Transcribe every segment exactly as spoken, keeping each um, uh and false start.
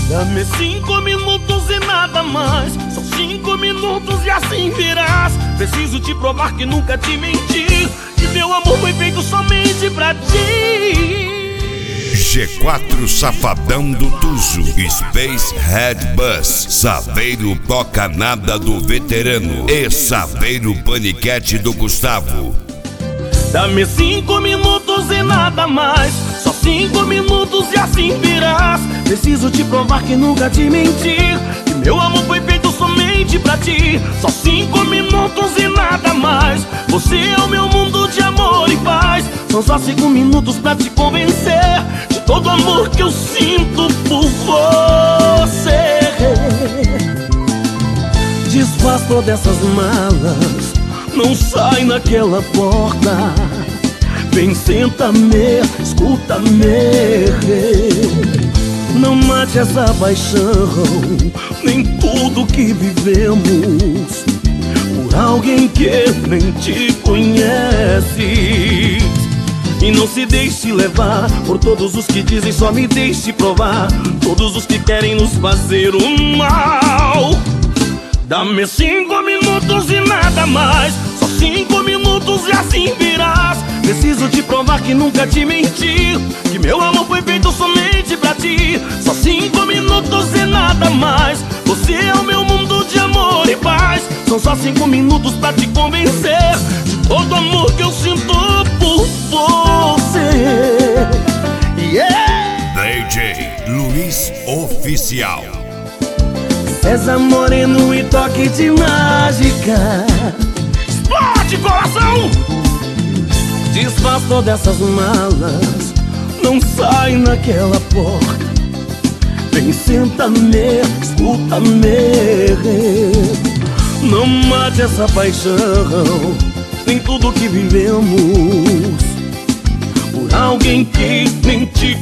Dá-me cinco minutos e nada mais. Só cinco minutos e assim virás. Preciso te provar que nunca te menti, que meu amor foi feito somente pra ti. G quatro Safadão do Tuzo, Space Head Bus, Saveiro Toca Nada do Veterano e Saveiro Paniquete do Gustavo. Dá-me cinco minutos e nada mais. Só cinco minutos e assim virás. Preciso te provar que nunca te menti, que meu amor foi feito somente pra ti. Só cinco minutos e nada mais. Você é o meu mundo de amor e paz. São só cinco minutos pra te convencer de todo o amor que eu sinto por você. Desfaz todas essas malas, não sai naquela porta. Vem, senta-me, escuta-me. Não mate essa paixão, nem tudo que vivemos, por alguém que nem te conhece. E não se deixe levar por todos os que dizem só me deixe provar, todos os que querem nos fazer o mal. Dá-me cinco minutos e nada mais. Só cinco minutos e assim virás. Preciso te provar que nunca te menti, que meu amor foi feito somente pra ti. Só cinco minutos e nada mais. Você é o meu mundo de amor e paz. São só cinco minutos pra te convencer de todo o amor que eu sinto por você. Yeah! D J Luiz Oficial. César Moreno e toque de mágica. Explode, coração! Desfaz todas essas malas, não sai naquela porta. Vem, senta-me, escuta-me. Não mate essa paixão, nem tudo que vivemos, por alguém que nem te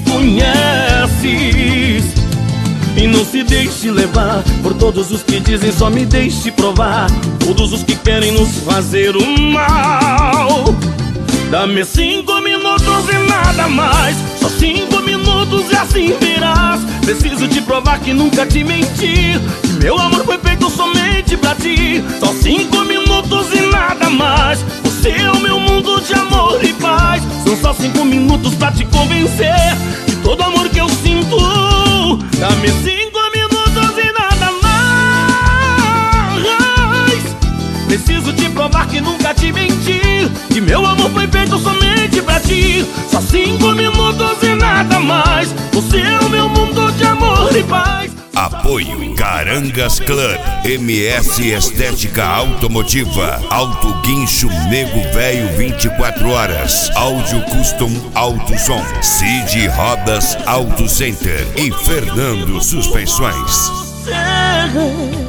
conhece. E não se deixe levar por todos os que dizem só me deixe provar, todos os que querem nos fazer o mal. Dá-me cinco minutos e nada mais. Só cinco minutos e assim virás. Preciso te provar que nunca te menti, que meu amor foi feito somente pra ti. Só cinco minutos e nada mais. Você é o meu mundo de amor e paz. São só cinco minutos pra te convencer de todo o amor que eu sinto. Dá-me cinco minutos e nada mais. Preciso te provar que nunca te menti, que meu amor foi feito somente pra ti. Só cinco minutos e nada mais. Você é o meu mundo de amor e paz. Apoio Carangas Club, M S Estética Automotiva, Auto Guincho Nego Velho vinte e quatro horas, Áudio Custom Auto Som, Cid Rodas Auto Center e Fernando Suspensões.